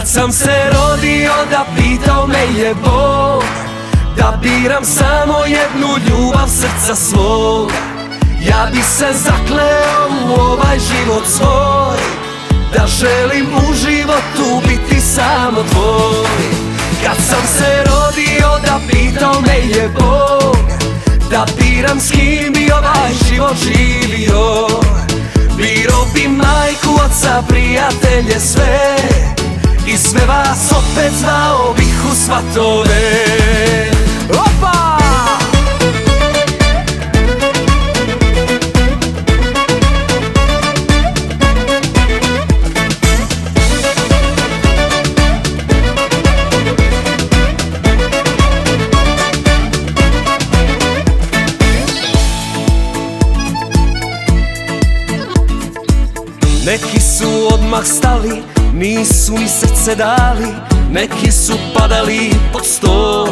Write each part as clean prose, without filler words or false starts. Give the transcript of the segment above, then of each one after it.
sam se rodio da pitao me je Bog da biram samo jednu ljubav srca svog. Ja bi se zakleo u ovaj život svoj, da želim u životu biti samo tvoj. Kad sam se rodio da pitao me je Bog da biram s kim bi ovaj život živio. Biro bi majku, oca, prijatelje sve, i sve vas opet zvao bih u svatove. Opa! Neki su odmah stali, nisu ni srce dali, neki su padali pod stol.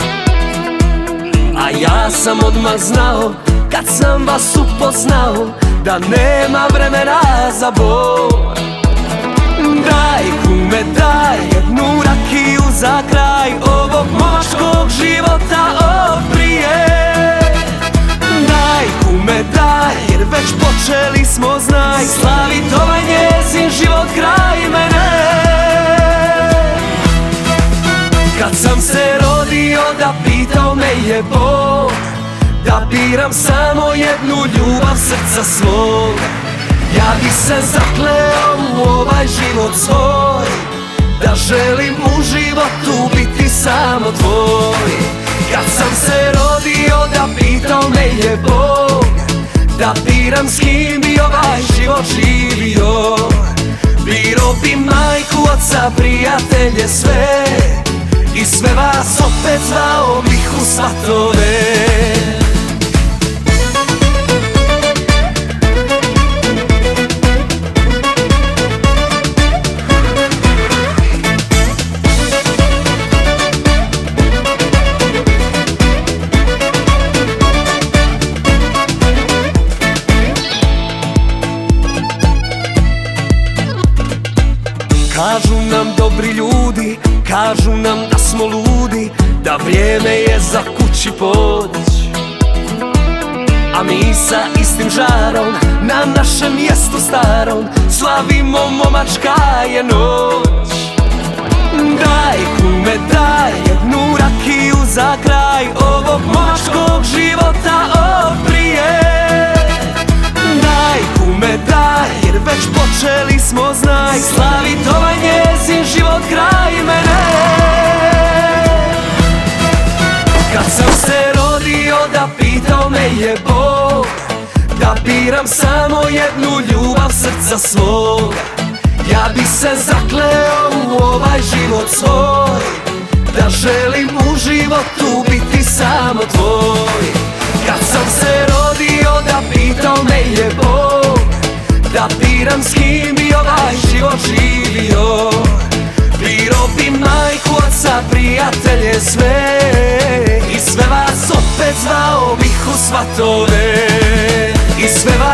A ja sam odmah znao, kad sam vas upoznao, da nema vremena za bol. Daj kume, daj jednu rakiju za kraj ovog momačkog života prije. Daj kume, daj, jer već počeli smo, znaj, slavit ovaj njezin život kraj mene. Kad sam se rodio da pitao me je Bog da biram samo jednu ljubav srca svog. Ja bi se zakleo u ovaj život svoj, da želim u životu biti samo tvoj. Kad sam se rodio da pitao me je Bog da biram s kim bi ovaj život živio. Biro bi majku, oca, prijatelje sve, i sve vas opet zvao bih u svatove. Kažu nam dobri ljudi, kažu nam da smo ludi, da vrijeme je za kući poć. A mi sa istim žarom na našem mjestu starom slavimo, momačka je noć. Daj kume, daj jednu rakiju za kraj ovog momačkog života prije. Daj kume, daj, jer već počeli smo, znaj, slavit ovaj njezin život kraj mene. Kad sam se rodio da pitao me je Bog da biram samo jednu ljubav srca svog. Ja bi se zakleo u ovaj život svoj, da želim u životu biti samo tvoj. Kad sam se rodio da pitao me je Bog da biram s kim bi ovaj život živio. Biro bi majku, oca, prijatelje sve, i sve vas opet zvao bih u svatove. I sve vas